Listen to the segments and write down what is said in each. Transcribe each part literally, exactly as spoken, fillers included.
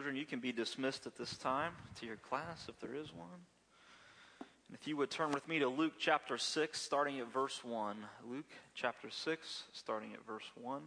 children, you can be dismissed at this time to your class if there is one. And if you would turn with me to Luke chapter six, starting at verse one. Luke chapter six, starting at verse one.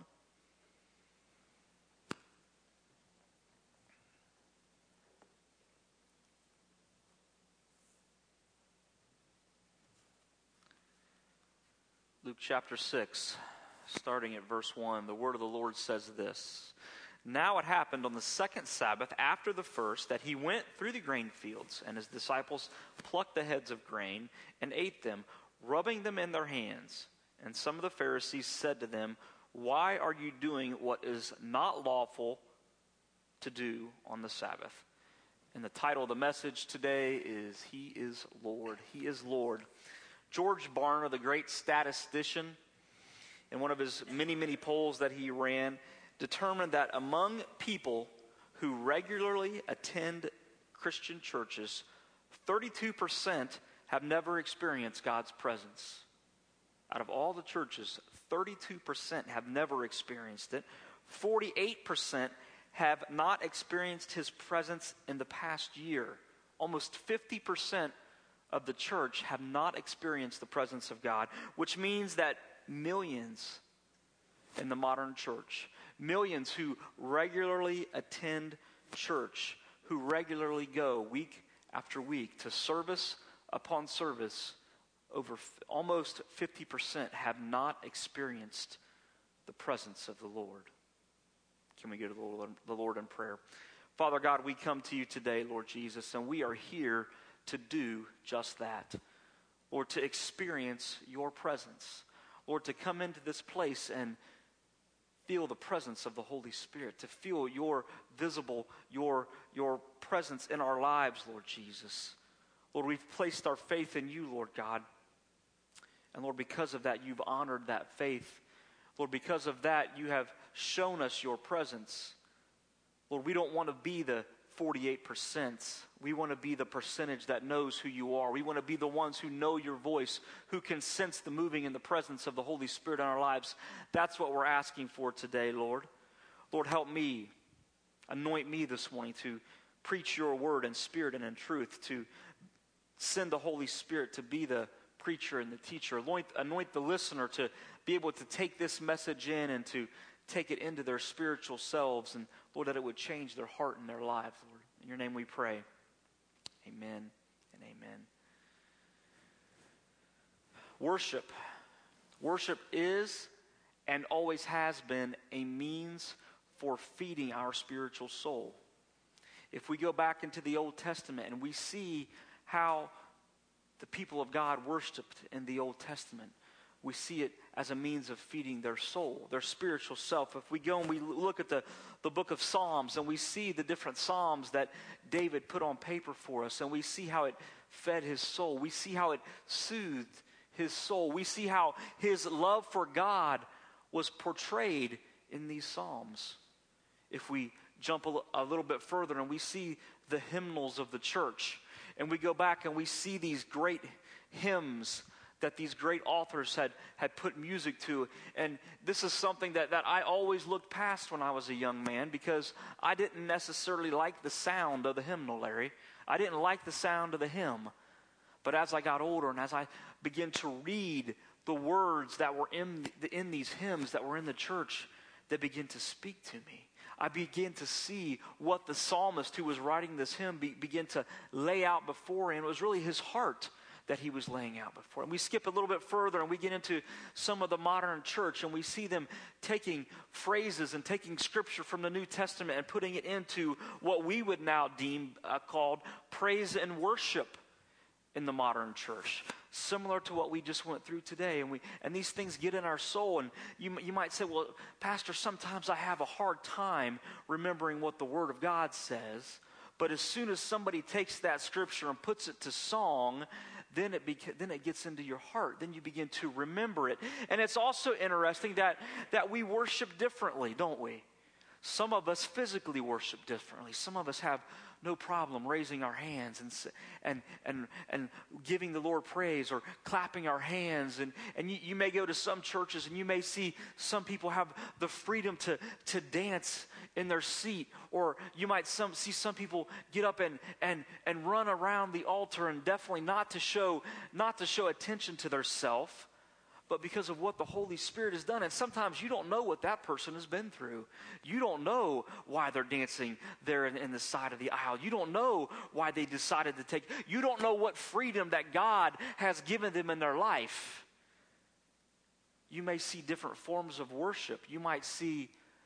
Luke chapter six, starting at verse one, the word of the Lord says this. Now it happened on the second Sabbath after the first that he went through the grain fields, and his disciples plucked the heads of grain and ate them, rubbing them in their hands. And some of the Pharisees said to them, "Why are you doing what is not lawful to do on the Sabbath?" And the title of the message today is, He is Lord. He is Lord. George Barna, the great statistician, in one of his many, many polls that he ran, determined that among people who regularly attend Christian churches, thirty-two percent have never experienced God's presence. Out of all the churches, thirty-two percent have never experienced it. forty-eight percent have not experienced His presence in the past year. Almost fifty percent of the church have not experienced the presence of God, which means that millions in the modern church, millions who regularly attend church, who regularly go week after week to service upon service, over f- almost fifty percent have not experienced the presence of the Lord. Can we go to the Lord, the Lord in prayer? Father God, we come to you today, Lord Jesus, and we are here to do just that. Lord, to experience your presence. Lord, to come into this place and feel the presence of the Holy Spirit, to feel your visible, your, your presence in our lives, Lord Jesus. Lord, we've placed our faith in you, Lord God. And Lord, because of that, you've honored that faith. Lord, because of that, you have shown us your presence. Lord, we don't want to be the forty-eight percent. We want to be the percentage that knows who you are. We want to be the ones who know your voice, who can sense the moving and the presence of the Holy Spirit in our lives. That's what we're asking for today, Lord. Lord, help me. Anoint me this morning to preach your word in spirit and in truth, to send the Holy Spirit to be the preacher and the teacher. Anoint, anoint the listener to be able to take this message in and to take it into their spiritual selves, and Lord, that it would change their heart and their lives, Lord. In your name we pray. Amen and amen. Worship. Worship is and always has been a means for feeding our spiritual soul. If we go back into the Old Testament and we see how the people of God worshiped in the Old Testament, we see it as a means of feeding their soul, their spiritual self. If we go and we look at the, the book of Psalms and we see the different Psalms that David put on paper for us, and we see how it fed his soul, we see how it soothed his soul, we see how his love for God was portrayed in these Psalms. If we jump a, a little bit further and we see the hymnals of the church, and we go back and we see these great hymns that these great authors had, had put music to. And this is something that, that I always looked past when I was a young man, because I didn't necessarily like the sound of the hymnalary. I didn't like the sound of the hymn. But as I got older and as I began to read the words that were in, the, in these hymns that were in the church, they began to speak to me. I began to see what the psalmist who was writing this hymn be, began to lay out before him. It was really his heart that he was laying out before. And we skip a little bit further and we get into some of the modern church, and we see them taking phrases and taking scripture from the New Testament and putting it into what we would now deem uh, called praise and worship in the modern church. Similar to what we just went through today. And we and these things get in our soul. And you, you might say, well, Pastor, sometimes I have a hard time remembering what the Word of God says. But as soon as somebody takes that scripture and puts it to song, then it beca- then it gets into your heart. Then you begin to remember it. And it's also interesting that, that we worship differently, don't we? Some of us physically worship differently. Some of us have no problem raising our hands and and and and giving the Lord praise or clapping our hands. And, and you, you may go to some churches and you may see some people have the freedom to, to dance in their seat. Or you might some see some people get up and, and, and run around the altar, and definitely not to show not to show attention to their self, but because of what the Holy Spirit has done. And sometimes you don't know what that person has been through. You don't know why they're dancing there in, in the side of the aisle. You don't know why they decided to take. You don't know what freedom that God has given them in their life. You may see different forms of worship. You might see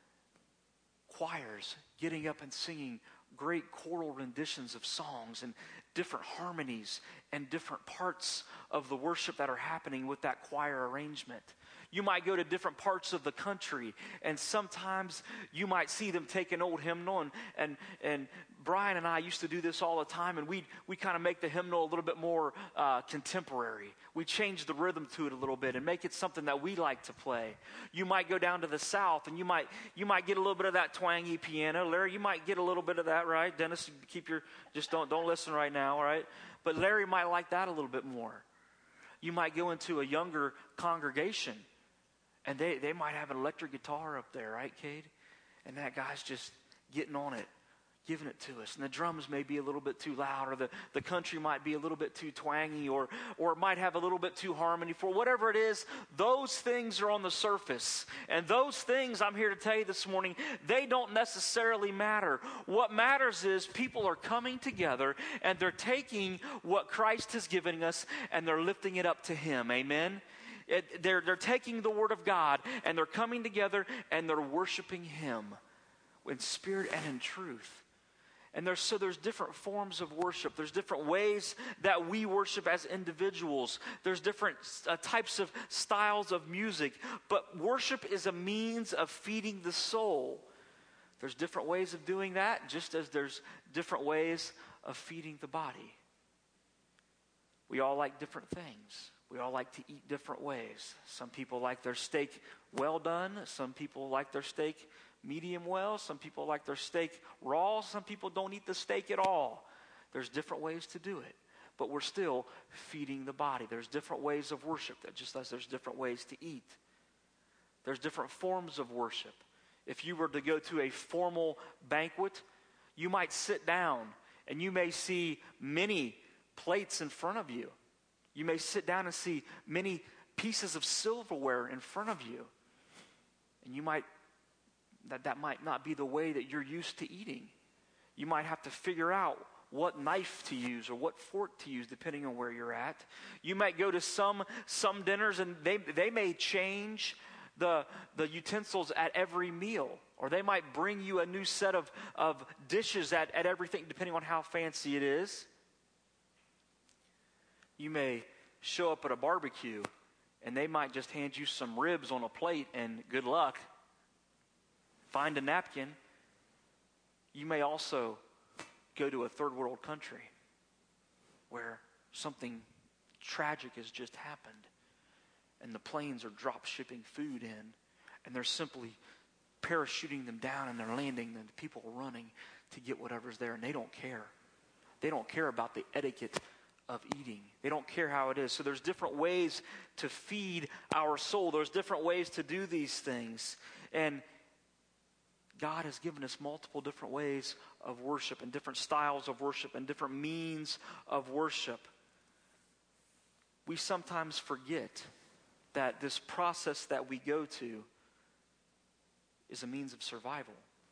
choirs getting up and singing great choral renditions of songs and different harmonies and different parts of the worship that are happening with that choir arrangement. You might go to different parts of the country, and sometimes you might see them take an old hymnal, and and, and Brian and I used to do this all the time, and we we kind of make the hymnal a little bit more uh, contemporary. We change the rhythm to it a little bit and make it something that we like to play. You might go down to the South, and you might you might get a little bit of that twangy piano. Larry, you might get a little bit of that, right? Dennis, keep your just don't don't listen right now, all right? But Larry might like that a little bit more. You might go into a younger congregation, and they, they might have an electric guitar up there, right, Cade? And that guy's just getting on it, giving it to us. And the drums may be a little bit too loud, or the, the country might be a little bit too twangy, or, or it might have a little bit too harmony. For whatever it is, those things are on the surface. And those things, I'm here to tell you this morning, they don't necessarily matter. What matters is people are coming together, and they're taking what Christ has given us, and they're lifting it up to Him. Amen? It, they're, they're taking the Word of God, and they're coming together, and they're worshiping Him in spirit and in truth. And there's, so there's different forms of worship. There's different ways that we worship as individuals. There's different uh, types of styles of music. But worship is a means of feeding the soul. There's different ways of doing that, just as there's different ways of feeding the body. We all like different things. We all like to eat different ways. Some people like their steak well done. Some people like their steak medium well. Some people like their steak raw. Some people don't eat the steak at all. There's different ways to do it. But we're still feeding the body. There's different ways of worship, that just as there's different ways to eat. There's different forms of worship. If you were to go to a formal banquet, you might sit down and you may see many plates in front of you. You may sit down and see many pieces of silverware in front of you. And you might, that, that might not be the way that you're used to eating. You might have to figure out what knife to use or what fork to use depending on where you're at. You might go to some some dinners and they they may change the the utensils at every meal. Or they might bring you a new set of, of dishes at, at everything depending on how fancy it is. You may show up at a barbecue and they might just hand you some ribs on a plate and good luck. Find a napkin. You may also go to a third world country where something tragic has just happened and the planes are drop shipping food in and they're simply parachuting them down and they're landing and people are running to get whatever's there, and they don't care. They don't care about the etiquette of eating. They don't care how it is. So there's different ways to feed our soul. There's different ways to do these things. And God has given us multiple different ways of worship and different styles of worship and different means of worship. We sometimes forget that this process that we go to is a means of survival.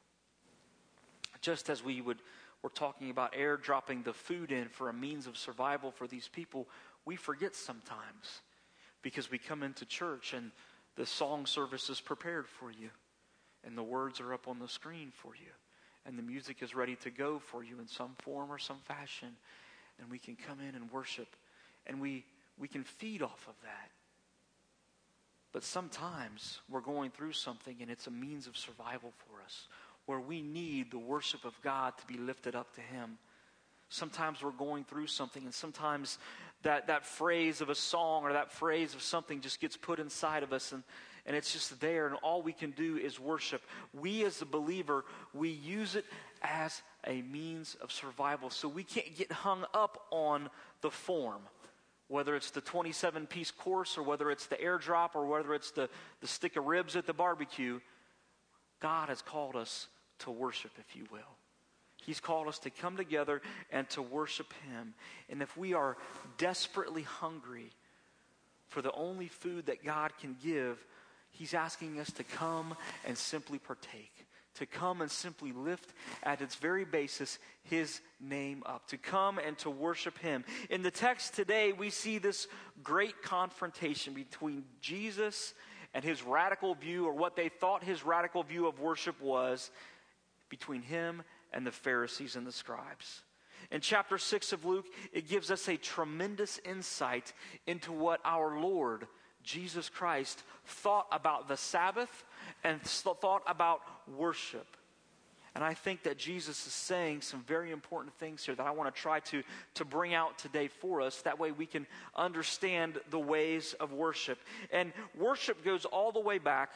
Just as we would We're talking about airdropping the food in for a means of survival for these people, we forget sometimes because we come into church and the song service is prepared for you and the words are up on the screen for you and the music is ready to go for you in some form or some fashion, and we can come in and worship and we, we can feed off of that. But sometimes we're going through something and it's a means of survival for us, where we need the worship of God to be lifted up to Him. Sometimes we're going through something, and sometimes that, that phrase of a song or that phrase of something just gets put inside of us, and, and it's just there, and all we can do is worship. We as a believer, we use it as a means of survival. So we can't get hung up on the form, whether it's the twenty-seven piece course or whether it's the airdrop or whether it's the, the stick of ribs at the barbecue. God has called us to worship, if you will. He's called us to come together and to worship Him. And if we are desperately hungry for the only food that God can give, He's asking us to come and simply partake, to come and simply lift at its very basis His name up, to come and to worship Him. In the text today, we see this great confrontation between Jesus and His radical view, or what they thought His radical view of worship was, between Him and the Pharisees and the scribes. In chapter six of Luke, it gives us a tremendous insight into what our Lord, Jesus Christ, thought about the Sabbath and thought about worship. And I think that Jesus is saying some very important things here that I want to try to, to bring out today for us. That way we can understand the ways of worship. And worship goes all the way back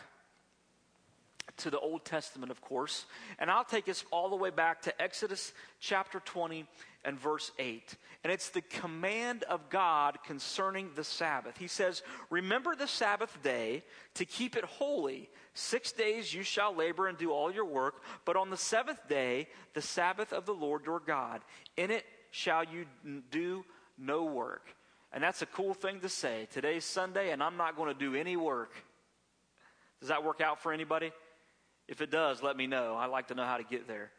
to the Old Testament, of course. And I'll take us all the way back to Exodus chapter twenty and verse eight. And it's the command of God concerning the Sabbath. He says, "Remember the Sabbath day to keep it holy. Six days you shall labor and do all your work, but on the seventh day, the Sabbath of the Lord your God. In it shall you do no work." And that's a cool thing to say. Today's Sunday, and I'm not going to do any work. Does that work out for anybody? If it does, let me know. I'd like to know how to get there.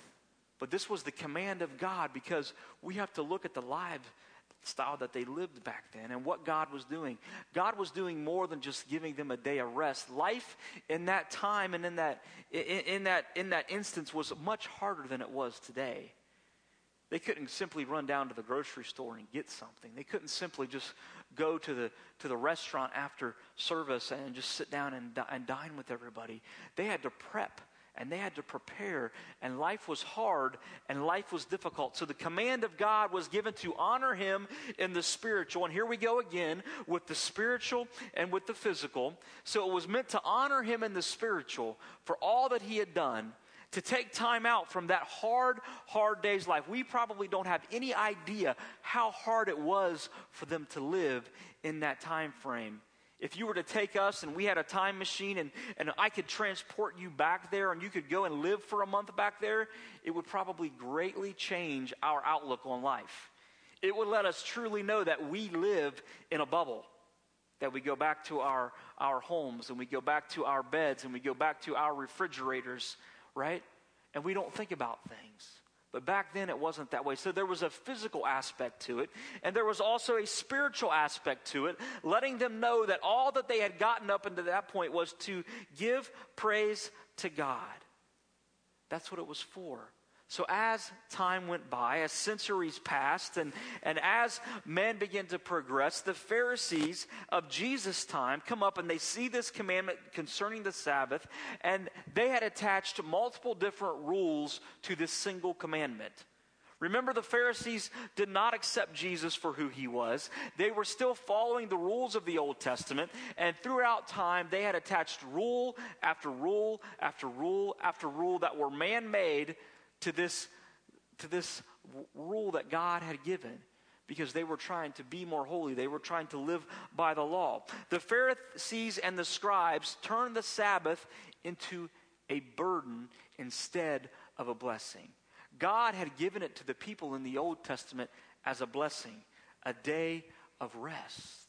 But this was the command of God, because we have to look at the lifestyle that they lived back then and what God was doing. God was doing more than just giving them a day of rest. Life in that time and in that in, in that in that instance was much harder than it was today. They couldn't simply run down to the grocery store and get something. They couldn't simply just go to the to the restaurant after service and just sit down and, and dine with everybody. They had to prep and they had to prepare, and life was hard and life was difficult. So the command of God was given to honor Him in the spiritual. And here we go again with the spiritual and with the physical. So it was meant to honor Him in the spiritual for all that He had done, to take time out from that hard, hard day's life. We probably don't have any idea how hard it was for them to live in that time frame. If you were to take us and we had a time machine and, and I could transport you back there and you could go and live for a month back there, it would probably greatly change our outlook on life. It would let us truly know that we live in a bubble, that we go back to our, our homes and we go back to our beds and we go back to our refrigerators, right? And we don't think about things. But back then it wasn't that way. So there was a physical aspect to it, and there was also a spiritual aspect to it, letting them know that all that they had gotten up until that point was to give praise to God. That's what it was for. So as time went by, as centuries passed, and, and as men began to progress, the Pharisees of Jesus' time come up and they see this commandment concerning the Sabbath, and they had attached multiple different rules to this single commandment. Remember, the Pharisees did not accept Jesus for who He was. They were still following the rules of the Old Testament, and throughout time, they had attached rule after rule after rule after rule that were man-made to this, to this rule that God had given, because they were trying to be more holy. They were trying to live by the law. The Pharisees and the scribes turned the Sabbath into a burden instead of a blessing. God had given it to the people in the Old Testament as a blessing, a day of rest,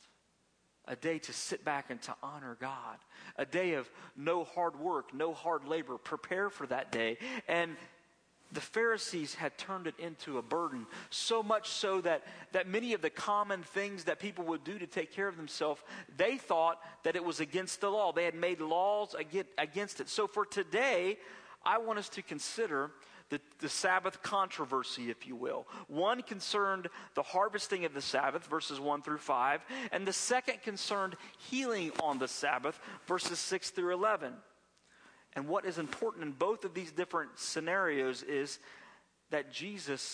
a day to sit back and to honor God, a day of no hard work, no hard labor. Prepare for that day. And the Pharisees had turned it into a burden, so much so that, that many of the common things that people would do to take care of themselves, they thought that it was against the law. They had made laws against it. So for today, I want us to consider the, the Sabbath controversy, if you will. One concerned the harvesting of the Sabbath, verses one through five, and the second concerned healing on the Sabbath, verses six through eleven. And what is important in both of these different scenarios is that Jesus,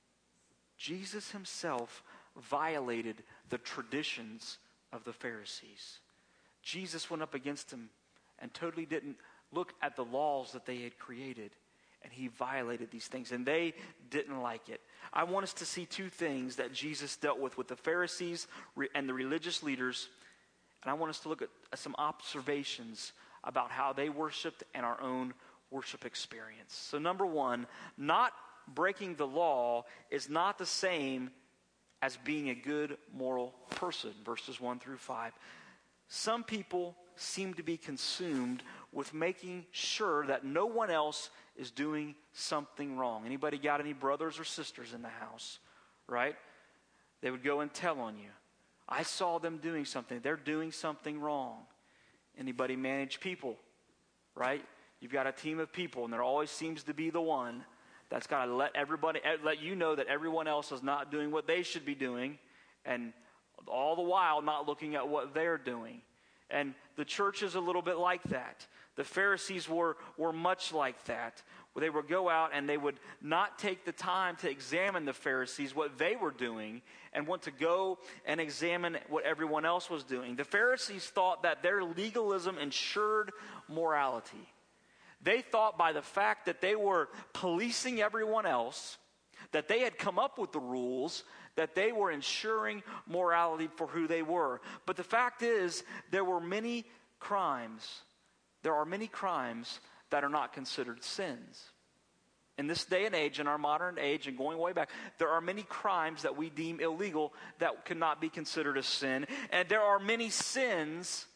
Jesus Himself violated the traditions of the Pharisees. Jesus went up against them and totally didn't look at the laws that they had created. And he violated these things, and they didn't like it. I want us to see two things that Jesus dealt with, with the Pharisees and the religious leaders. And I want us to look at some observations about how they worshiped and our own worship experience. So number one, not breaking the law is not the same as being a good moral person, verses one through five. Some people seem to be consumed with making sure that no one else is doing something wrong. Anybody got any brothers or sisters in the house, right? They would go and tell on you. I saw them doing something. They're doing something wrong. Anybody manage people, right? You've got a team of people, and there always seems to be the one that's got to let everybody, let you know that everyone else is not doing what they should be doing, and all the while not looking at what they're doing. And the church is a little bit like that. The Pharisees were, were much like that. Where they would go out and they would not take the time to examine the Pharisees, what they were doing, and want to go and examine what everyone else was doing. The Pharisees thought that their legalism ensured morality. They thought by the fact that they were policing everyone else, that they had come up with the rules, that they were ensuring morality for who they were. But the fact is, there were many crimes. There are many crimes that are not considered sins. In this day and age, in our modern age, and going way back, there are many crimes that we deem illegal that cannot be considered a sin. And there are many sins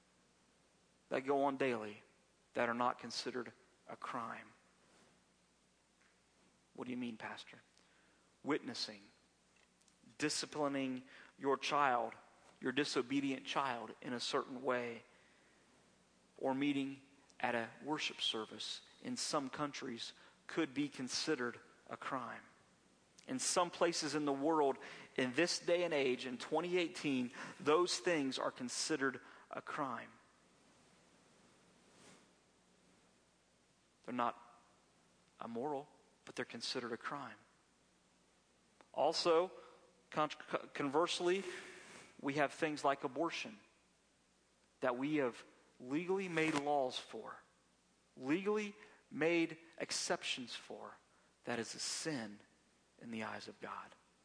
that go on daily that are not considered a crime. What do you mean, Pastor? Witnessing, disciplining your child, your disobedient child in a certain way, or meeting at a worship service in some countries could be considered a crime. In some places in the world, in this day and age, in twenty eighteen, those things are considered a crime. They're not immoral, but they're considered a crime. Also, con- conversely, we have things like abortion that we have legally made laws for, legally made exceptions for, that is a sin in the eyes of God.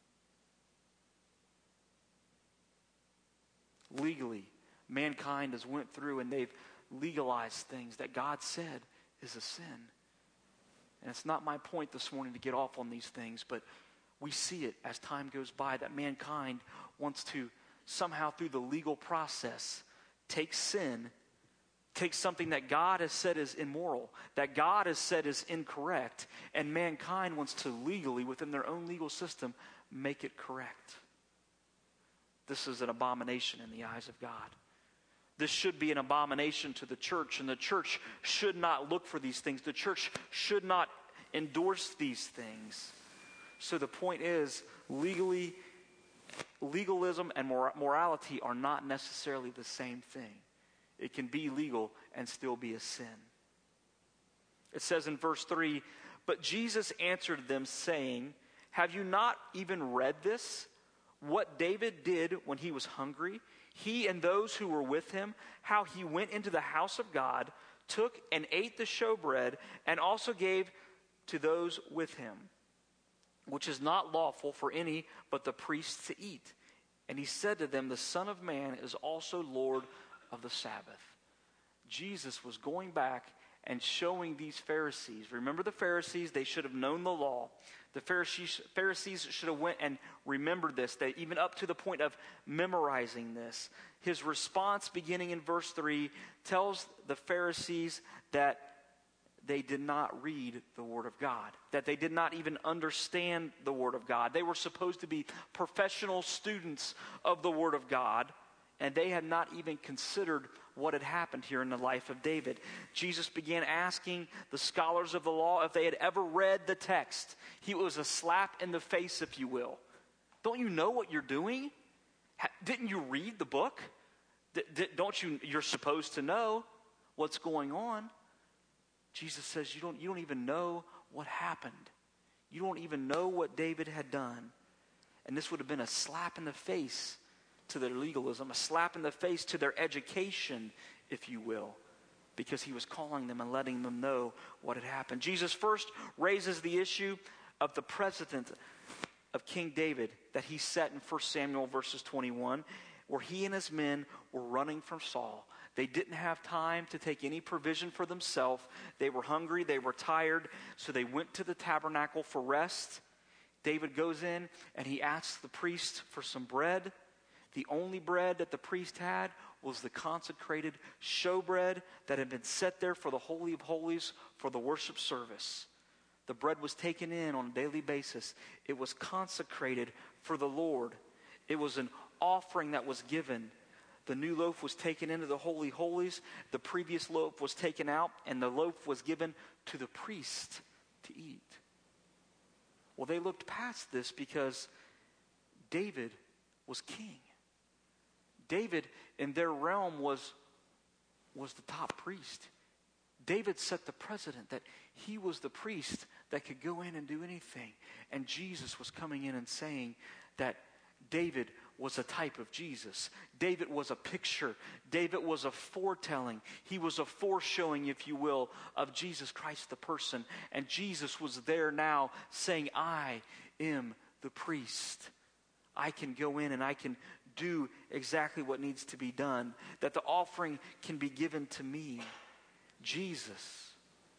Legally, mankind has went through and they've legalized things that God said is a sin. And it's not my point this morning to get off on these things, but we see it as time goes by that mankind wants to somehow through the legal process take sin, take something that God has said is immoral, that God has said is incorrect, and mankind wants to legally, within their own legal system, make it correct. This is an abomination in the eyes of God. This should be an abomination to the church, and the church should not look for these things. The church should not endorse these things. So the point is, legally, legalism and mor- morality are not necessarily the same thing. It can be legal and still be a sin. It says in verse three, "But Jesus answered them, saying, 'Have you not even read this? What David did when he was hungry, he and those who were with him, how he went into the house of God, took and ate the showbread, and also gave to those with him, which is not lawful for any but the priests to eat. And he said to them, the Son of Man is also Lord of the Sabbath.'" Jesus was going back and showing these Pharisees. Remember the Pharisees, they should have known the law. The Pharisees, Pharisees should have went and remembered this, they, even up to the point of memorizing this. His response, beginning in verse three, tells the Pharisees that they did not read the Word of God, that they did not even understand the Word of God. They were supposed to be professional students of the Word of God, and they had not even considered what had happened here in the life of David. Jesus began asking the scholars of the law if they had ever read the text. He was a slap in the face, if you will. Don't you know what you're doing? Ha- didn't you read the book? D- d- don't you, you're supposed to know what's going on. Jesus says, you don't, you don't even know what happened. You don't even know what David had done. And this would have been a slap in the face to their legalism, a slap in the face to their education, if you will, because he was calling them and letting them know what had happened. Jesus first raises the issue of the precedent of King David that he set in First Samuel verses twenty-one, where he and his men were running from Saul. They didn't have time to take any provision for themselves. They were hungry, they were tired, so they went to the tabernacle for rest. David goes in and he asks the priest for some bread. The only bread that the priest had was the consecrated showbread that had been set there for the Holy of Holies for the worship service. The bread was taken in on a daily basis. It was consecrated for the Lord. It was an offering that was given. The new loaf was taken into the Holy Holies. The previous loaf was taken out, and the loaf was given to the priest to eat. Well, they looked past this because David was king. David, in their realm, was, was the top priest. David set the precedent that he was the priest that could go in and do anything. And Jesus was coming in and saying that David was a type of Jesus. David was a picture. David was a foretelling. He was a foreshowing, if you will, of Jesus Christ the person. And Jesus was there now saying, I am the priest. I can go in and I can do exactly what needs to be done. That the offering can be given to me. Jesus,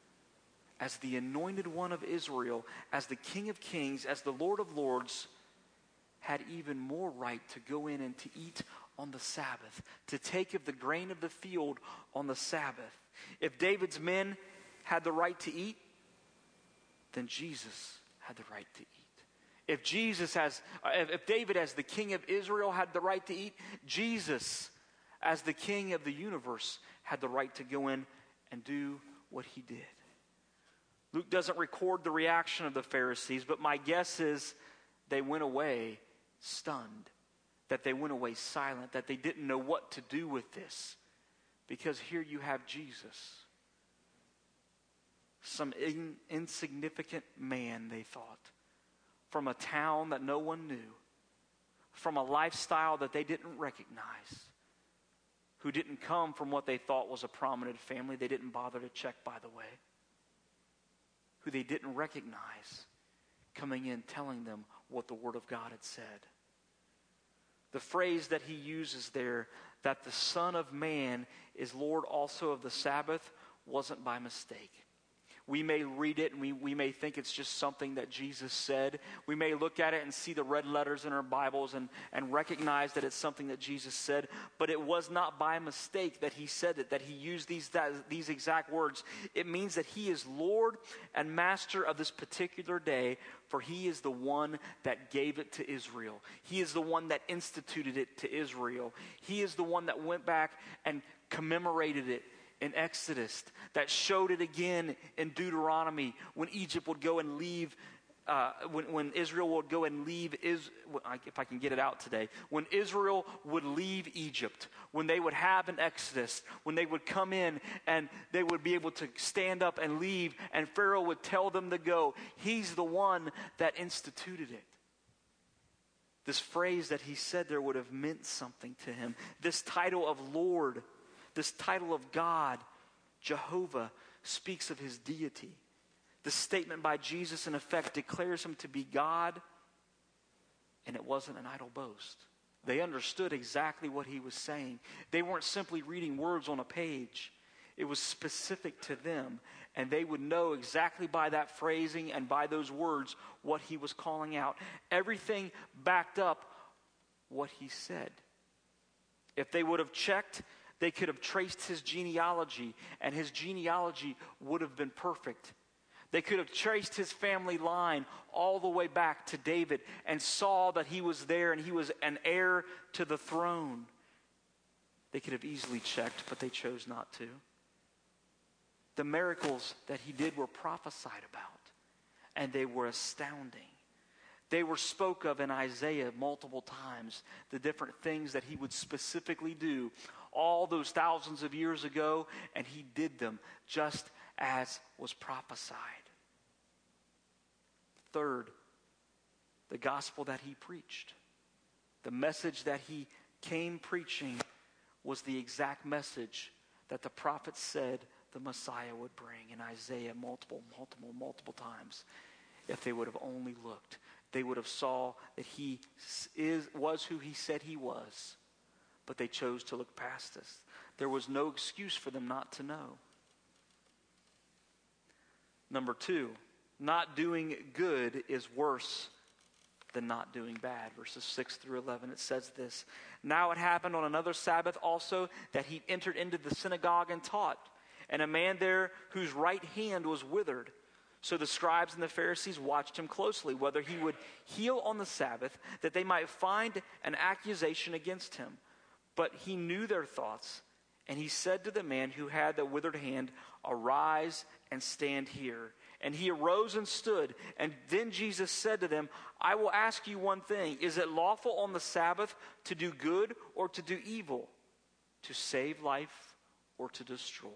as the anointed one of Israel, as the King of Kings, as the Lord of Lords, had even more right to go in and to eat on the Sabbath, to take of the grain of the field on the Sabbath. If David's men had the right to eat, then Jesus had the right to eat. If Jesus has, if David as the King of Israel had the right to eat, Jesus as the King of the universe had the right to go in and do what he did. Luke doesn't record the reaction of the Pharisees, but my guess is they went away stunned, that they went away silent, that they didn't know what to do with this. Because here you have Jesus, some in, insignificant man, they thought, from a town that no one knew, from a lifestyle that they didn't recognize, who didn't come from what they thought was a prominent family. They didn't bother to check, by the way. Who they didn't recognize, coming in telling them what the Word of God had said. The phrase that he uses there, that the Son of Man is Lord also of the Sabbath, wasn't by mistake. We may read it and we, we may think it's just something that Jesus said. We may look at it and see the red letters in our Bibles and, and recognize that it's something that Jesus said. But it was not by mistake that he said it, that he used these, that, these exact words. It means that he is Lord and Master of this particular day, for he is the one that gave it to Israel. He is the one that instituted it to Israel. He is the one that went back and commemorated it in Exodus, that showed it again in Deuteronomy when Egypt would go and leave, uh, when, when Israel would go and leave, is, if I can get it out today, when Israel would leave Egypt, when they would have an Exodus, when they would come in and they would be able to stand up and leave, and Pharaoh would tell them to go. He's the one that instituted it. This phrase that he said there would have meant something to him. This title of Lord, this title of God, Jehovah, speaks of his deity. The statement by Jesus, in effect, declares him to be God, and it wasn't an idle boast. They understood exactly what he was saying. They weren't simply reading words on a page. It was specific to them, and they would know exactly by that phrasing and by those words what he was calling out. Everything backed up what he said. If they would have checked, they could have traced his genealogy, and his genealogy would have been perfect. They could have traced his family line all the way back to David and saw that he was there and he was an heir to the throne. They could have easily checked, but they chose not to. The miracles that he did were prophesied about, and they were astounding. They were spoke of in Isaiah multiple times, the different things that he would specifically do all those thousands of years ago, and he did them just as was prophesied. Third, the gospel that he preached, the message that he came preaching was the exact message that the prophet said the Messiah would bring in Isaiah multiple, multiple, multiple times. If they would have only looked, they would have saw that he is was who he said he was. But they chose to look past this. There was no excuse for them not to know. Number two, not doing good is worse than not doing bad. Verses six through eleven, it says this. Now it happened on another Sabbath also that he entered into the synagogue and taught. And a man there whose right hand was withered. So the scribes and the Pharisees watched him closely, whether he would heal on the Sabbath, that they might find an accusation against him. But he knew their thoughts, and he said to the man who had the withered hand, Arise and stand here. And he arose and stood. And then Jesus said to them, I will ask you one thing. Is it lawful on the Sabbath to do good or to do evil? To save life or to destroy?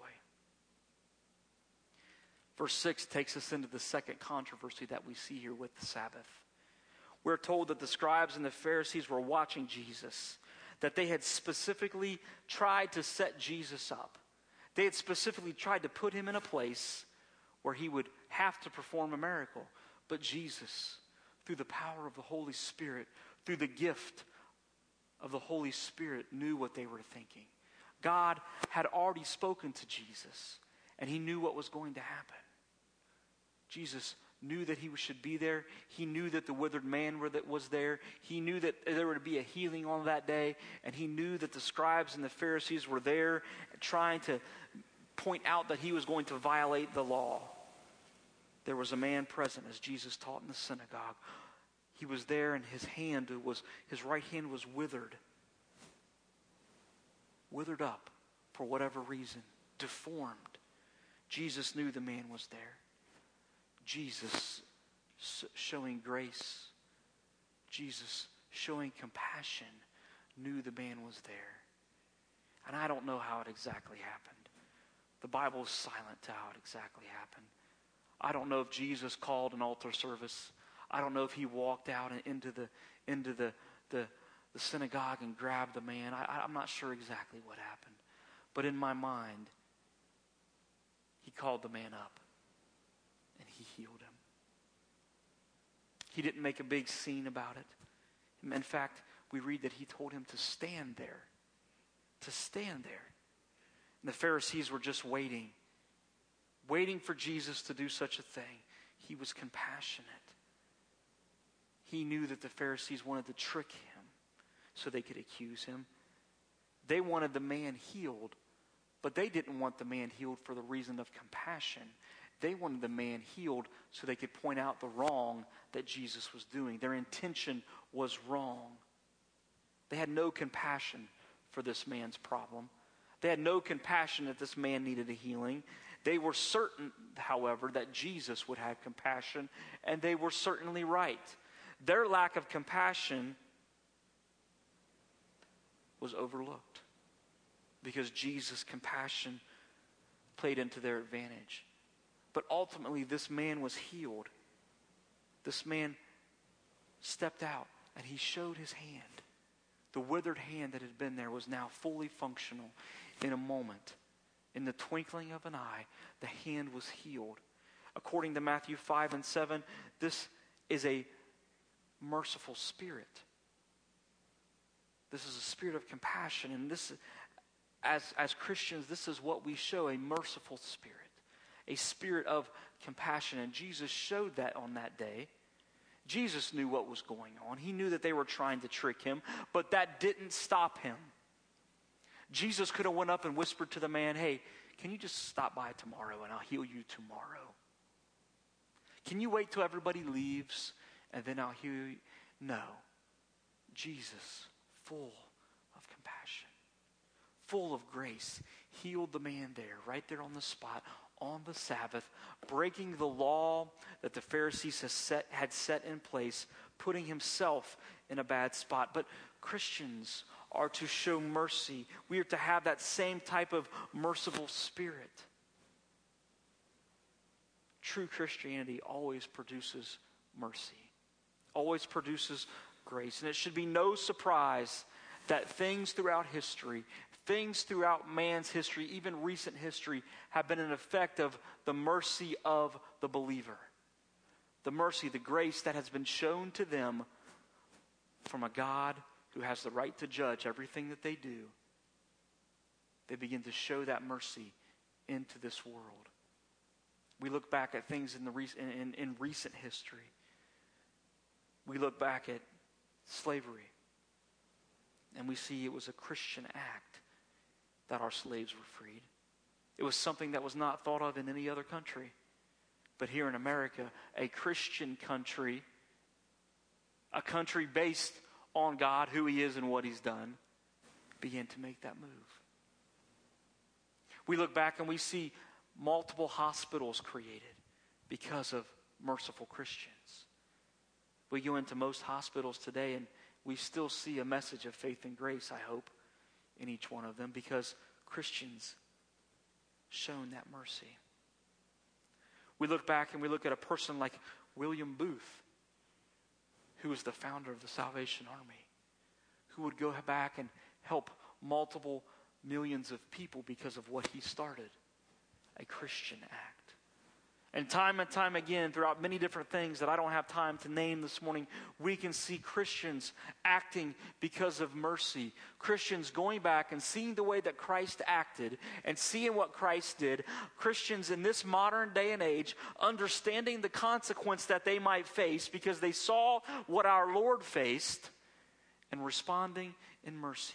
Verse six takes us into the second controversy that we see here with the Sabbath. We're told that the scribes and the Pharisees were watching Jesus, that they had specifically tried to set Jesus up. They had specifically tried to put him in a place where he would have to perform a miracle. But Jesus, through the power of the Holy Spirit, through the gift of the Holy Spirit, knew what they were thinking. God had already spoken to Jesus, and he knew what was going to happen. Jesus knew that he should be there. He knew that the withered man was there. He knew that there would be a healing on that day. And he knew that the scribes and the Pharisees were there trying to point out that he was going to violate the law. There was a man present as Jesus taught in the synagogue. He was there and his hand was, his right hand was withered. Withered up for whatever reason. Deformed. Jesus knew the man was there. Jesus showing grace, Jesus showing compassion, knew the man was there. And I don't know how it exactly happened. The Bible is silent to how it exactly happened. I don't know if Jesus called an altar service. I don't know if he walked out and into the into the the, the synagogue and grabbed the man. I, I'm not sure exactly what happened. But in my mind, he called the man up. And he healed him. He didn't make a big scene about it. In fact, we read that he told him to stand there. To stand there. And the Pharisees were just waiting. Waiting for Jesus to do such a thing. He was compassionate. He knew that the Pharisees wanted to trick him so they could accuse him. They wanted the man healed, but they didn't want the man healed for the reason of compassion. They wanted the man healed so they could point out the wrong that Jesus was doing. Their intention was wrong. They had no compassion for this man's problem. They had no compassion that this man needed a healing. They were certain, however, that Jesus would have compassion, and they were certainly right. Their lack of compassion was overlooked because Jesus' compassion played into their advantage. But ultimately, this man was healed. This man stepped out and he showed his hand. The withered hand that had been there was now fully functional in a moment. In the twinkling of an eye, the hand was healed. According to Matthew five and seven, this is a merciful spirit. This is a spirit of compassion. And this, as, as Christians, this is what we show, a merciful spirit. A spirit of compassion. And Jesus showed that on that day. Jesus knew what was going on. He knew that they were trying to trick him, but that didn't stop him. Jesus could have went up and whispered to the man, hey, can you just stop by tomorrow and I'll heal you tomorrow? Can you wait till everybody leaves and then I'll heal you? No. Jesus, full of compassion, full of grace, healed the man there, right there on the spot, on the Sabbath, breaking the law that the Pharisees had set, had set in place, putting himself in a bad spot. But Christians are to show mercy. We are to have that same type of merciful spirit. True Christianity always produces mercy, always produces grace. And it should be no surprise that things throughout history, things throughout man's history, even recent history, have been an effect of the mercy of the believer. The mercy, the grace that has been shown to them from a God who has the right to judge everything that they do. They begin to show that mercy into this world. We look back at things in, the re- in, in, in recent history. We look back at slavery, and we see it was a Christian act that our slaves were freed. It was something that was not thought of in any other country. But here in America, a Christian country, a country based on God, who He is and what He's done, began to make that move. We look back and we see multiple hospitals created because of merciful Christians. We go into most hospitals today and we still see a message of faith and grace, I hope, in each one of them because Christians shown that mercy. We look back and we look at a person like William Booth, who was the founder of the Salvation Army, who would go back and help multiple millions of people because of what he started, a Christian act. And time and time again, throughout many different things that I don't have time to name this morning, we can see Christians acting because of mercy. Christians going back and seeing the way that Christ acted and seeing what Christ did. Christians in this modern day and age understanding the consequence that they might face because they saw what our Lord faced and responding in mercy.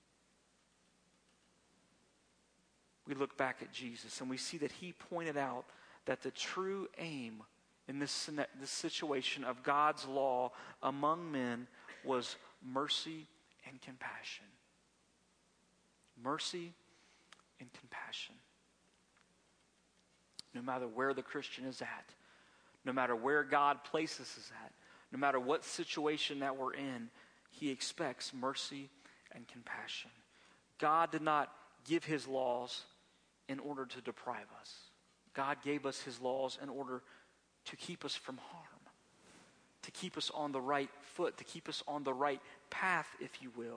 We look back at Jesus and we see that He pointed out that the true aim in this, this situation of God's law among men was mercy and compassion. Mercy and compassion. No matter where the Christian is at, no matter where God places us at, no matter what situation that we're in, He expects mercy and compassion. God did not give His laws in order to deprive us. God gave us His laws in order to keep us from harm, to keep us on the right foot, to keep us on the right path, if you will.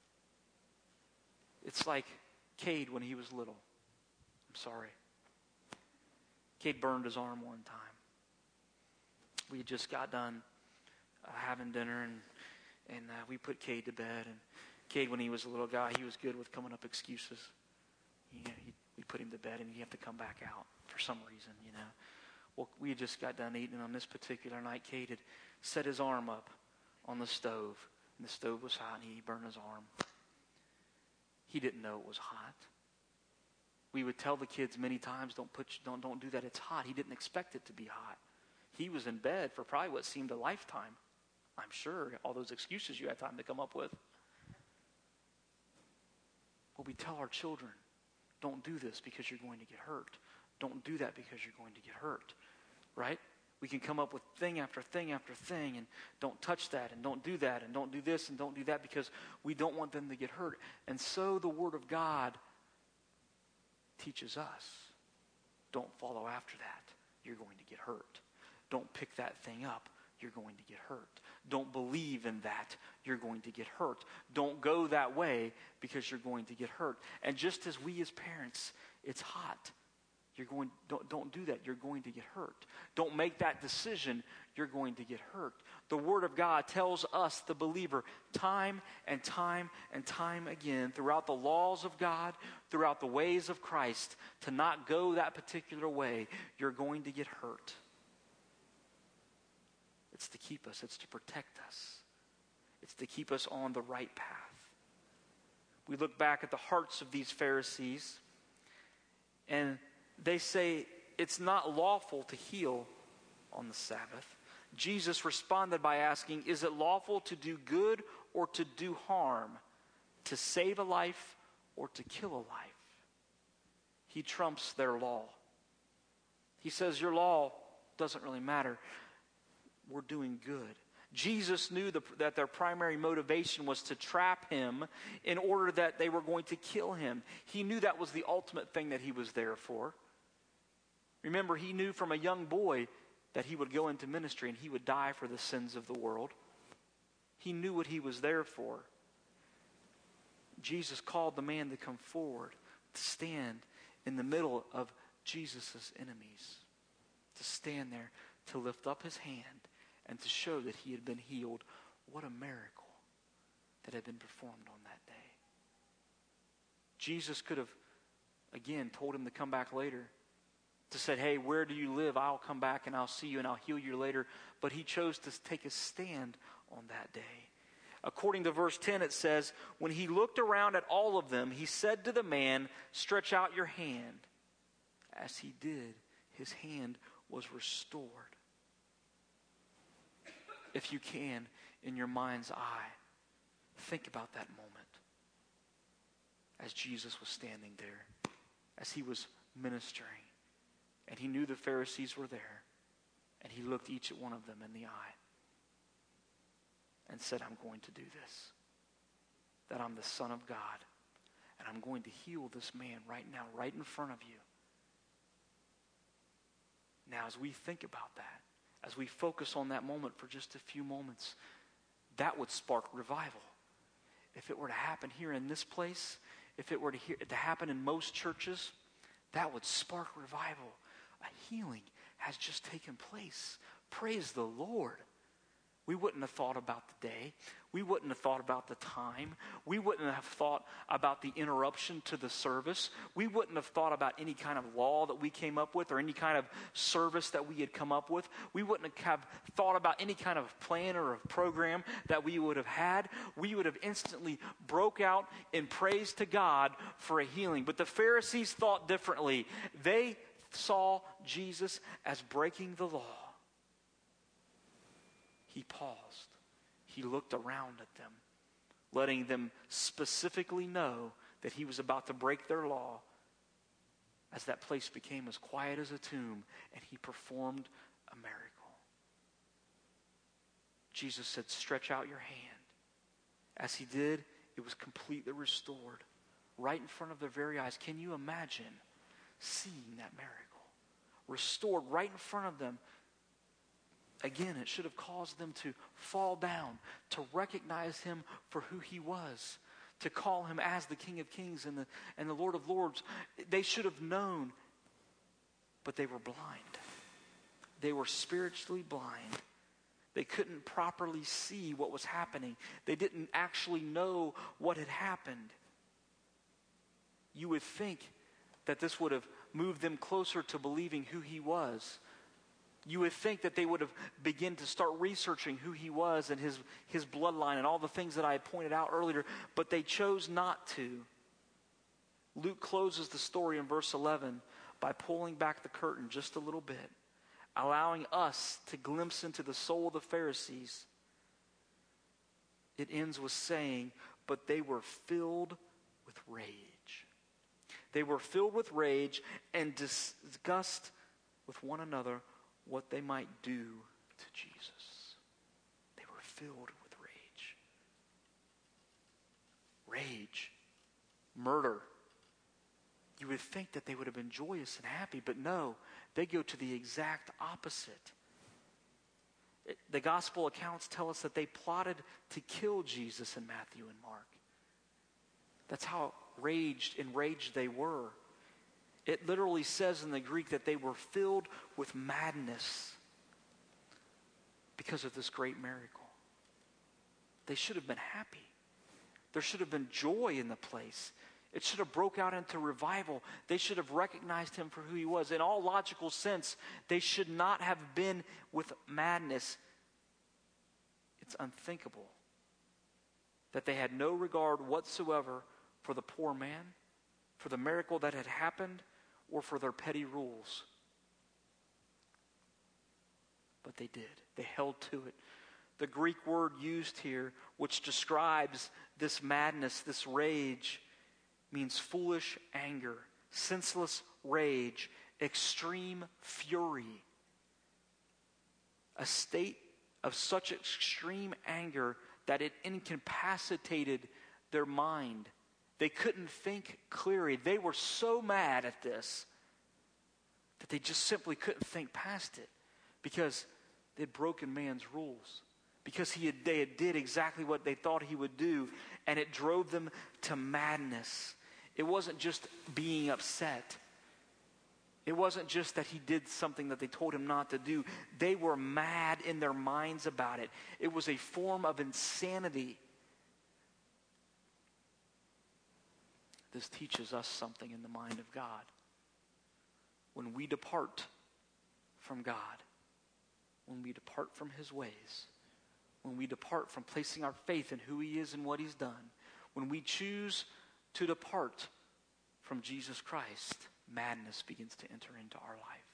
It's like Cade when he was little. I'm sorry. Cade burned his arm one time. We had just got done uh, having dinner, and, and uh, we put Cade to bed. And Cade, when he was a little guy, he was good with coming up excuses. You know, he, we put him to bed, and he'd have to come back out for some reason, you know. Well, we had just got done eating, and on this particular night, Cade had set his arm up on the stove, and the stove was hot, and he burned his arm. He didn't know it was hot. We would tell the kids many times, don't put, don't, don't do that, it's hot. He didn't expect it to be hot. He was in bed for probably what seemed a lifetime. I'm sure, all those excuses you had time to come up with. Well, we tell our children, don't do this because you're going to get hurt. Don't do that because you're going to get hurt, right? We can come up with thing after thing after thing and don't touch that and don't do that and don't do this and don't do that because we don't want them to get hurt. And so the Word of God teaches us, don't follow after that. You're going to get hurt. Don't pick that thing up. You're going to get hurt. Don't believe in that. You're going to get hurt. Don't go that way because you're going to get hurt. And just as we as parents, it's hot. You're going, don't, don't do that. You're going to get hurt. Don't make that decision. You're going to get hurt. The Word of God tells us, the believer, time and time and time again, throughout the laws of God, throughout the ways of Christ, to not go that particular way. You're going to get hurt. It's to keep us. It's to protect us. It's to keep us on the right path. We look back at the hearts of these Pharisees, and they say it's not lawful to heal on the Sabbath. Jesus responded by asking, is it lawful to do good or to do harm, to save a life or to kill a life? He trumps their law. He says your law doesn't really matter. We're doing good. Jesus knew the, that their primary motivation was to trap him in order that they were going to kill him. He knew that was the ultimate thing that he was there for. Remember, he knew from a young boy that he would go into ministry and he would die for the sins of the world. He knew what he was there for. Jesus called the man to come forward, to stand in the middle of Jesus' enemies, to stand there, to lift up his hand, and to show that he had been healed. What a miracle that had been performed on that day. Jesus could have, again, told him to come back later, to say, hey, where do you live? I'll come back and I'll see you and I'll heal you later. But he chose to take a stand on that day. According to verse ten, it says, when he looked around at all of them, he said to the man, stretch out your hand. As he did, his hand was restored. If you can, in your mind's eye, think about that moment as Jesus was standing there, as he was ministering, and he knew the Pharisees were there, and he looked each one of them in the eye and said, I'm going to do this, that I'm the Son of God, and I'm going to heal this man right now, right in front of you. Now, as we think about that, as we focus on that moment for just a few moments, that would spark revival. If it were to happen here in this place, if it were to, hear, to happen in most churches, that would spark revival. A healing has just taken place. Praise the Lord. We wouldn't have thought about the day. We wouldn't have thought about the time. We wouldn't have thought about the interruption to the service. We wouldn't have thought about any kind of law that we came up with or any kind of service that we had come up with. We wouldn't have thought about any kind of plan or a program that we would have had. We would have instantly broke out in praise to God for a healing. But the Pharisees thought differently. They saw Jesus as breaking the law. He paused. He looked around at them, letting them specifically know that he was about to break their law, as that place became as quiet as a tomb, and he performed a miracle. Jesus said, stretch out your hand. As he did, it was completely restored, right in front of their very eyes. Can you imagine seeing that miracle? Restored right in front of them. Again, it should have caused them to fall down, to recognize him for who he was, to call him as the King of Kings and the, and the Lord of Lords. They should have known, but they were blind. They were spiritually blind. They couldn't properly see what was happening. They didn't actually know what had happened. You would think that this would have moved them closer to believing who he was. You would think that they would have begun to start researching who he was and his, his bloodline and all the things that I had pointed out earlier, but they chose not to. Luke closes the story in verse eleven by pulling back the curtain just a little bit, allowing us to glimpse into the soul of the Pharisees. It ends with saying, but they were filled with rage. They were filled with rage and disgust with one another what they might do to Jesus. They were filled with rage. Rage. Murder. You would think that they would have been joyous and happy, but no, they go to the exact opposite. It, the gospel accounts tell us that they plotted to kill Jesus in Matthew and Mark. That's how raged, enraged they were. It literally says in the Greek that they were filled with madness because of this great miracle. They should have been happy. There should have been joy in the place. It should have broke out into revival. They should have recognized him for who he was. In all logical sense, they should not have been with madness. It's unthinkable that they had no regard whatsoever for the poor man, for the miracle that had happened, or for their petty rules. But they did. They held to it. The Greek word used here, which describes this madness, this rage, means foolish anger, senseless rage, extreme fury. A state of such extreme anger that it incapacitated their mind. They couldn't think clearly. They were so mad at this that they just simply couldn't think past it because they'd broken man's rules. because he had, they had did exactly what they thought he would do, and it drove them to madness. It wasn't just being upset. It wasn't just that he did something that they told him not to do. They were mad in their minds about it. It was a form of insanity. This teaches us something in the mind of God. When we depart from God, when we depart from his ways, when we depart from placing our faith in who he is and what he's done, when we choose to depart from Jesus Christ, madness begins to enter into our life.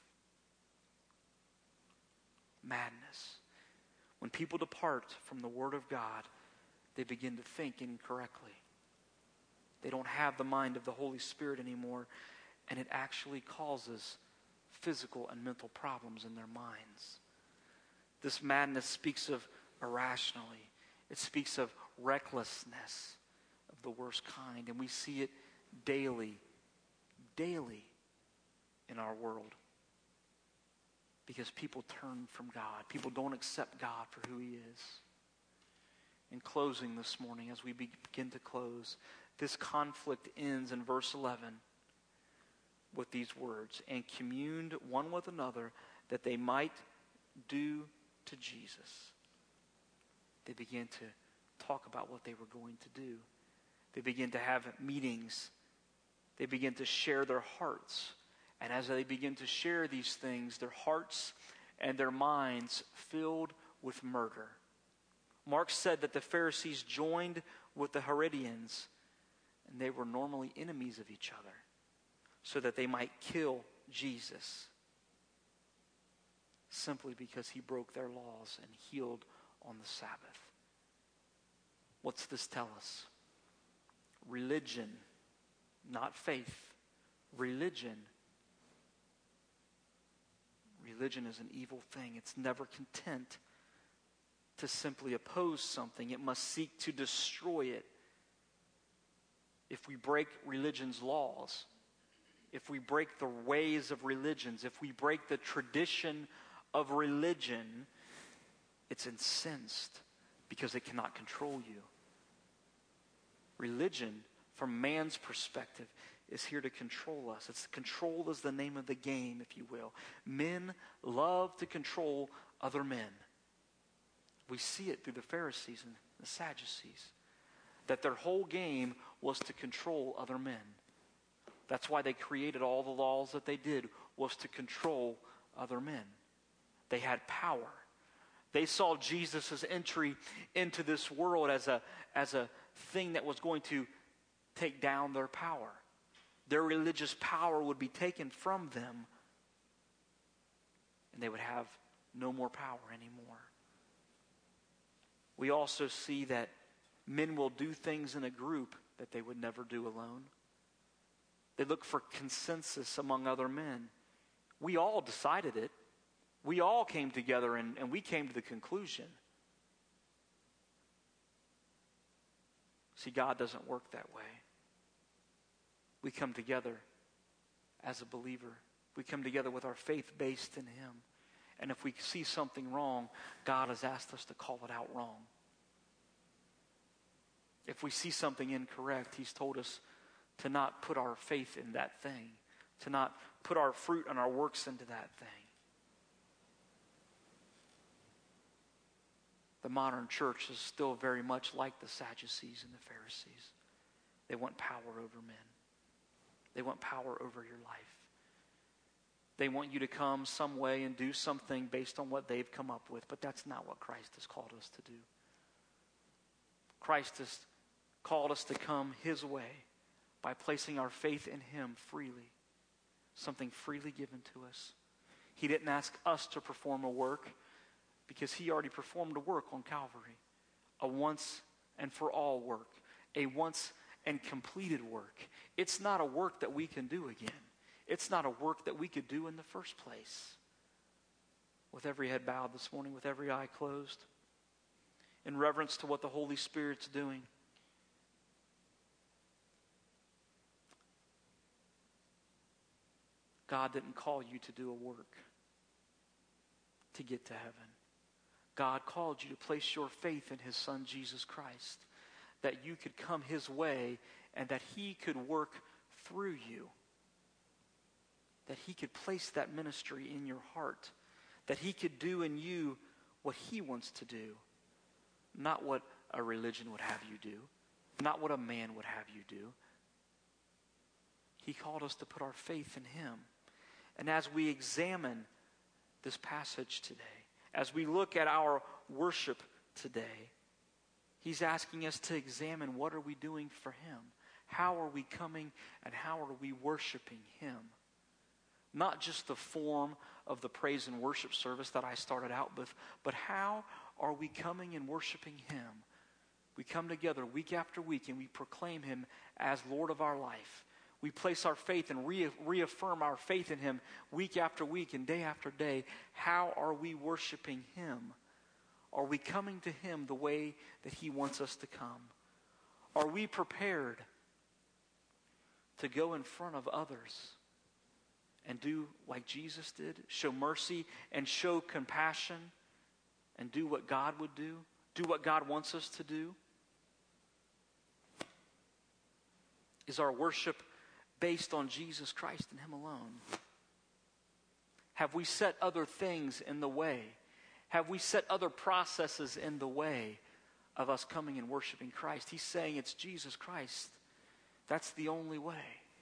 Madness. When people depart from the Word of God, they begin to think incorrectly. They don't have the mind of the Holy Spirit anymore, and it actually causes physical and mental problems in their minds. This madness speaks of irrationally. It speaks of recklessness of the worst kind, and we see it daily, daily in our world. Because people turn from God. People don't accept God for who he is. In closing this morning, as we begin to close, this conflict ends in verse eleven with these words, and communed one with another that they might do to Jesus. They began to talk about what they were going to do. They began to have meetings. They began to share their hearts. And as they begin to share these things, their hearts and their minds filled with murder. Mark said that the Pharisees joined with the Herodians, and they were normally enemies of each other, so that they might kill Jesus, simply because he broke their laws and healed on the Sabbath. What's this tell us? Religion, not faith. Religion. Religion is an evil thing. It's never content to simply oppose something. It must seek to destroy it. If we break religion's laws, if we break the ways of religions, if we break the tradition of religion, it's incensed because it cannot control you. Religion, from man's perspective, is here to control us. It's control is the name of the game, if you will. Men love to control other men. We see it through the Pharisees and the Sadducees, that their whole game was to control other men. That's why they created all the laws that they did, was to control other men. They had power. They saw Jesus' entry into this world as a, as a thing that was going to take down their power. Their religious power would be taken from them, and they would have no more power anymore. We also see that men will do things in a group that they would never do alone. They look for consensus among other men. We all decided it. We all came together and, and we came to the conclusion. See, God doesn't work that way. We come together as a believer. We come together with our faith based in him. And if we see something wrong, God has asked us to call it out wrong. If we see something incorrect, he's told us to not put our faith in that thing, to not put our fruit and our works into that thing. The modern church is still very much like the Sadducees and the Pharisees. They want power over men. They want power over your life. They want you to come some way and do something based on what they've come up with, but that's not what Christ has called us to do. Christ has called us to come his way by placing our faith in him freely, something freely given to us. He didn't ask us to perform a work because he already performed a work on Calvary, a once and for all work, a once and completed work. It's not a work that we can do again. It's not a work that we could do in the first place. With every head bowed this morning, with every eye closed, in reverence to what the Holy Spirit's doing, God didn't call you to do a work to get to heaven. God called you to place your faith in his Son, Jesus Christ, that you could come his way and that he could work through you, that he could place that ministry in your heart, that he could do in you what he wants to do, not what a religion would have you do, not what a man would have you do. He called us to put our faith in him. And as we examine this passage today, as we look at our worship today, he's asking us to examine what are we doing for him? How are we coming and how are we worshiping him? Not just the form of the praise and worship service that I started out with, but how are we coming and worshiping him? We come together week after week and we proclaim him as Lord of our life. We place our faith and re- reaffirm our faith in him week after week and day after day. How are we worshiping him? Are we coming to him the way that he wants us to come? Are we prepared to go in front of others and do like Jesus did? Show mercy and show compassion and do what God would do? Do what God wants us to do? Is our worship based on Jesus Christ and him alone? Have we set other things in the way? Have we set other processes in the way of us coming and worshiping Christ? He's saying it's Jesus Christ. That's the only way.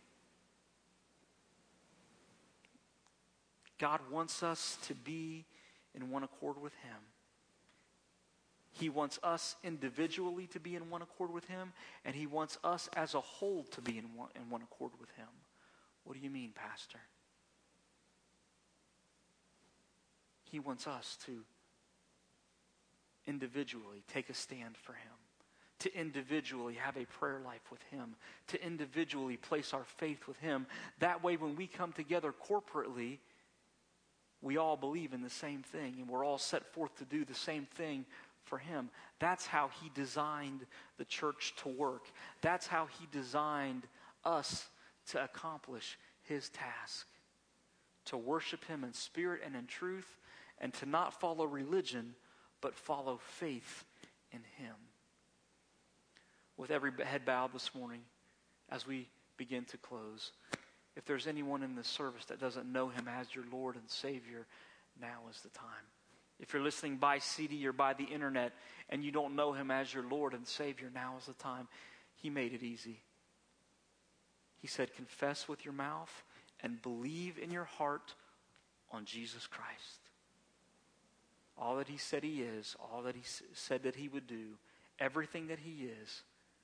God wants us to be in one accord with him. He wants us individually to be in one accord with him, and he wants us as a whole to be in one, in one accord with him. What do you mean, Pastor? He wants us to individually take a stand for him, to individually have a prayer life with him, to individually place our faith with him. That way, when we come together corporately, we all believe in the same thing, and we're all set forth to do the same thing for him. That's how he designed the church to work. That's how he designed us to accomplish his task. To worship him in spirit and in truth, and to not follow religion, but follow faith in him. With every head bowed this morning, as we begin to close, if there's anyone in this service that doesn't know him as your Lord and Savior, now is the time. If you're listening by C D or by the internet and you don't know him as your Lord and Savior, now is the time. He made it easy. He said, confess with your mouth and believe in your heart on Jesus Christ. All that he said he is, all that he said that he would do, everything that he is.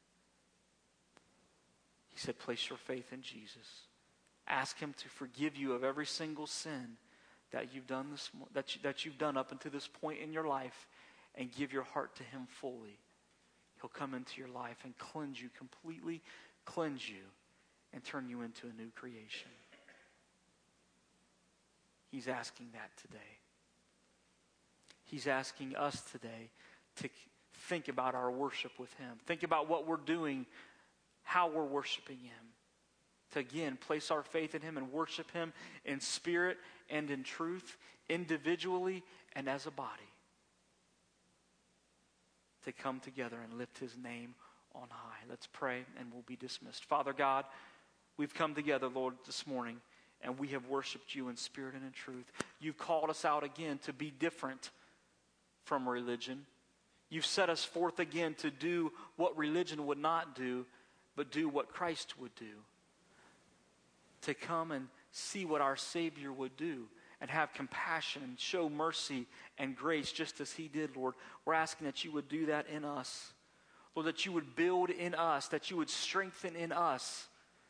He said, place your faith in Jesus. Ask him to forgive you of every single sin that you've done this, that, you, that you've done up until this point in your life, and give your heart to him fully. He'll come into your life and cleanse you completely, cleanse you, and turn you into a new creation. He's asking that today. He's asking us today to think about our worship with him. Think about what we're doing, how we're worshiping him. To again place our faith in him and worship him in spirit and in truth, individually and as a body. To come together and lift his name on high. Let's pray and we'll be dismissed. Father God, we've come together, Lord, this morning, and we have worshiped you in spirit and in truth. You've called us out again to be different from religion. You've set us forth again to do what religion would not do, but do what Christ would do. To come and see what our Savior would do and have compassion and show mercy and grace just as he did, Lord. We're asking that you would do that in us. Lord, that you would build in us, that you would strengthen in us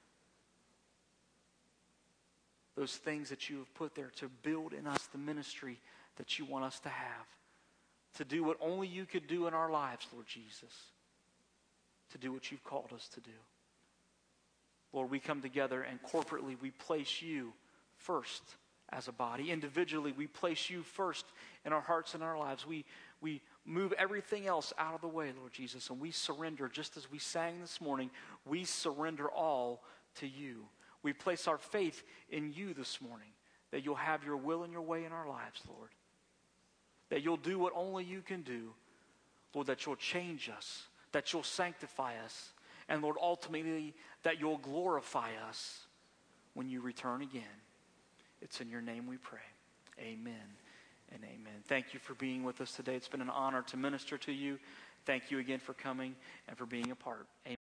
those things that you have put there to build in us the ministry that you want us to have. To do what only you could do in our lives, Lord Jesus. To do what you've called us to do. Lord, we come together and corporately we place you first as a body. Individually, we place you first in our hearts and our lives. We, we move everything else out of the way, Lord Jesus, and we surrender, just as we sang this morning, we surrender all to you. We place our faith in you this morning, that you'll have your will and your way in our lives, Lord. that you'll do what only you can do. Lord, that you'll change us, that you'll sanctify us, and Lord, ultimately, that you'll glorify us when you return again. It's in your name we pray. Amen and amen. Thank you for being with us today. It's been an honor to minister to you. Thank you again for coming and for being a part. Amen.